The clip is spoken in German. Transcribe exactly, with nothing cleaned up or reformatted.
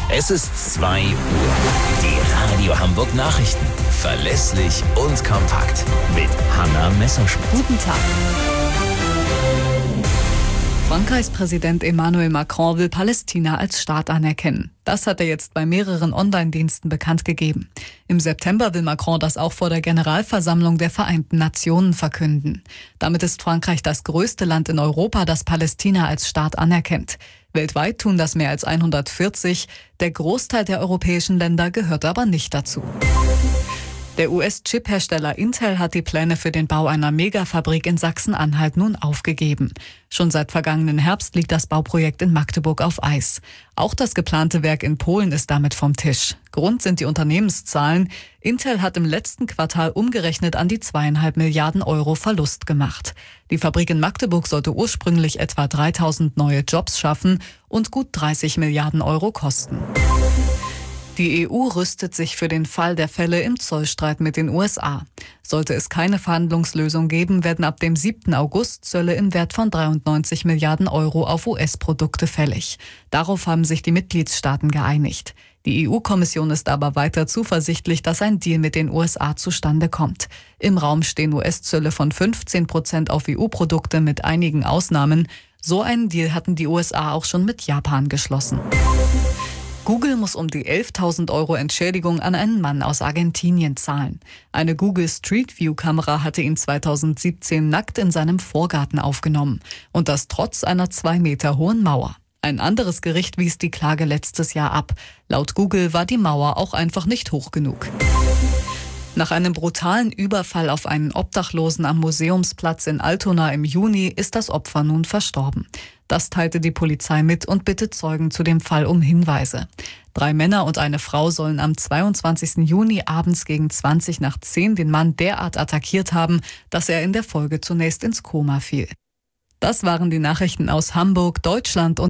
Es ist zwei Uhr. Die Radio Hamburg Nachrichten. Verlässlich und kompakt. Mit Hanna Messerschmidt. Guten Tag. Frankreichs Präsident Emmanuel Macron will Palästina als Staat anerkennen. Das hat er jetzt bei mehreren Online-Diensten bekannt gegeben. Im September will Macron das auch vor der Generalversammlung der Vereinten Nationen verkünden. Damit ist Frankreich das größte Land in Europa, das Palästina als Staat anerkennt. Weltweit tun das mehr als hundertvierzig. Der Großteil der europäischen Länder gehört aber nicht dazu. Der U S-Chip-Hersteller Intel hat die Pläne für den Bau einer Megafabrik in Sachsen-Anhalt nun aufgegeben. Schon seit vergangenen Herbst liegt das Bauprojekt in Magdeburg auf Eis. Auch das geplante Werk in Polen ist damit vom Tisch. Grund sind die Unternehmenszahlen. Intel hat im letzten Quartal umgerechnet an die zweieinhalb Milliarden Euro Verlust gemacht. Die Fabrik in Magdeburg sollte ursprünglich etwa dreitausend neue Jobs schaffen und gut dreißig Milliarden Euro kosten. Die E U rüstet sich für den Fall der Fälle im Zollstreit mit den U S A. Sollte es keine Verhandlungslösung geben, werden ab dem siebten August Zölle im Wert von dreiundneunzig Milliarden Euro auf U S-Produkte fällig. Darauf haben sich die Mitgliedstaaten geeinigt. Die E U-Kommission ist aber weiter zuversichtlich, dass ein Deal mit den U S A zustande kommt. Im Raum stehen U S-Zölle von fünfzehn Prozent auf E U-Produkte mit einigen Ausnahmen. So einen Deal hatten die U S A auch schon mit Japan geschlossen. Google muss um die elftausend Euro Entschädigung an einen Mann aus Argentinien zahlen. Eine Google Street View Kamera hatte ihn zweitausendsiebzehn nackt in seinem Vorgarten aufgenommen. Und das trotz einer zwei Meter hohen Mauer. Ein anderes Gericht wies die Klage letztes Jahr ab. Laut Google war die Mauer auch einfach nicht hoch genug. Nach einem brutalen Überfall auf einen Obdachlosen am Museumsplatz in Altona im Juni ist das Opfer nun verstorben. Das teilte die Polizei mit und bittet Zeugen zu dem Fall um Hinweise. Drei Männer und eine Frau sollen am zweiundzwanzigsten Juni abends gegen zwanzig nach zehn den Mann derart attackiert haben, dass er in der Folge zunächst ins Koma fiel. Das waren die Nachrichten aus Hamburg, Deutschland und